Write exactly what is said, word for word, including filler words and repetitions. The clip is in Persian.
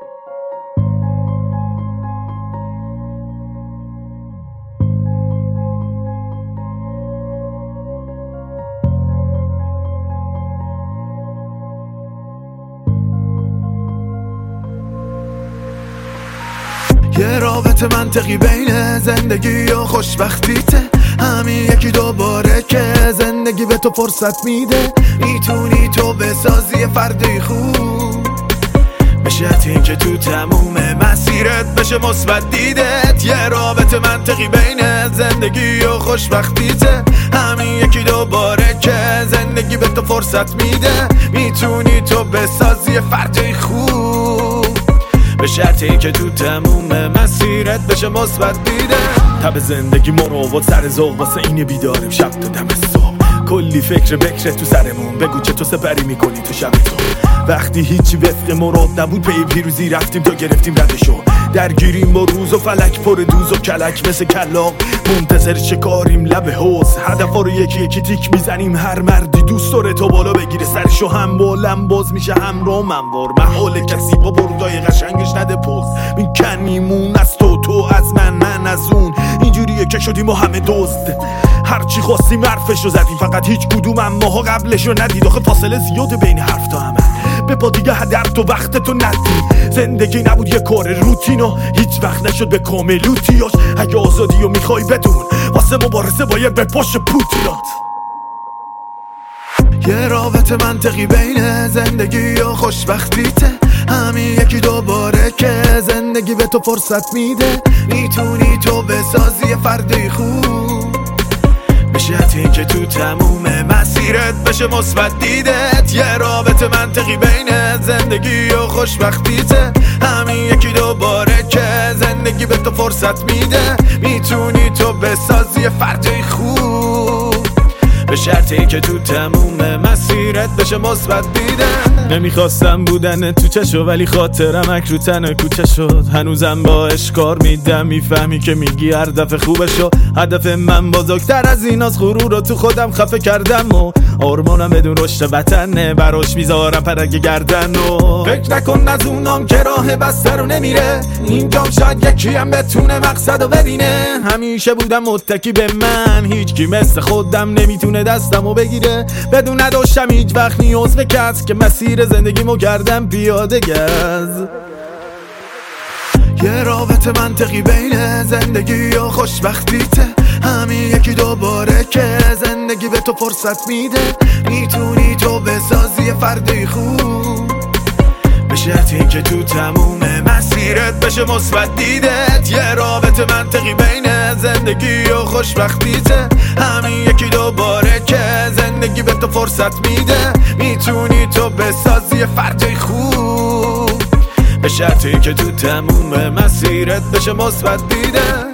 یه رابطه منطقی بین زندگی و خوشبختیته، همین یکی دوباره که زندگی به تو فرصت میده. میتونی تو بسازی فردی خوب، به شرطی که تو تموم مسیرت بشه مثبت دیدت. یه رابطه منطقی بین زندگی و خوشبختیته، همین یکی دوباره که زندگی به تو فرصت میده. میتونی تو بسازی فردی خوب، به شرطی که تو تموم مسیرت بشه مثبت دیده. تب زندگی مروت سر ذوق، واسه اینه بیداریم شب تا دم صبح. کلی فکر بکره تو سرمون، بگو چه تو سپری میکنی تو شب تو. وقتی هیچی وفق مراد نبود پی پیروزی رفتیم تا گرفتیم ردشو. درگیریم با روز و فلک پر دوز و کلک، مثل کلاق منتظر شکاریم لب حوض. هدفا رو یکی یکی تیک میزنیم، هر مردی دوست داره تو بالا بگیره سرشو. هم بالم باز میشه هم رو منوار، محال کسی با بردای قشنگش نده پوز. میکنیمون از تو، تو از من، من از اون. اینجوریه که شدیم و همه دزد، هرچی خواستیم حرفشو زدیم، فقط هیچ کدوم ماها قبلشو ندید. آخه فاصله زیاده بین حرف تا عمل، به پا دیگه هدر تو وقت تو ندید. زندگی نبود یه کار روتین و هیچ وقت نشد به کاملوتیاش. اگه آزادی رو میخوای بدون، واسه مبارزه باید به پاش پوتینات. یه رابطه منطقی بین زندگی و خوشبختیته، همین یکی دوباره که زندگی به تو فرصت میده. میتونی تو بسازی فردی خوب، به شرطی که تو تموم مسیرت بشه مثبت دیدت. یه رابطه منطقی بین زندگی و خوشبختیته، همین یکی دوباره که زندگی به تو فرصت میده. میتونی تو بسازی فردی خوب، به شرطی که تو تموم مسیرت بشه مثبت دیده. نمیخواستم بودن تو چشو، ولی خاطرم اک رو تنه کوچه شد. هنوزم با اشکار میدم، میفهمی که میگی هر دفعه خوبه شو. هدف من بزرگتر از ایناست، غرور رو تو خودم خفه کردم و آرمانم بدون رشد وطنه، براش میذارم پرگ گردن. و فکر نکن از اونام که راه بسته رو نمیره، اینجام شاید یکی هم بتونه مقصد رو ببینه. همیشه بودم متکی به من، هیچ کی مثل خودم نمیتونه دستمو بگیره. بدون نداشتم هیچ وقت نیاز به کس که مسیر زندگیمو کردم پیاده گز. یه رابطه منطقی بین زندگی و خوشبختیته، همین یکی دوباره که زندگی به تو فرصت میده. میتونی تو بسازی فردی خوب، به شرطی که تو تموم مسیرت بشه مثبت دیدت. یه رابطه منطقی بین زندگی و خوشبختیته، همین یکی دوباره که زندگی به تو فرصت میده. میتونی تو بسازی فردی خوب، به شرطی که تو تموم مسیرت بشه مثبت دیده.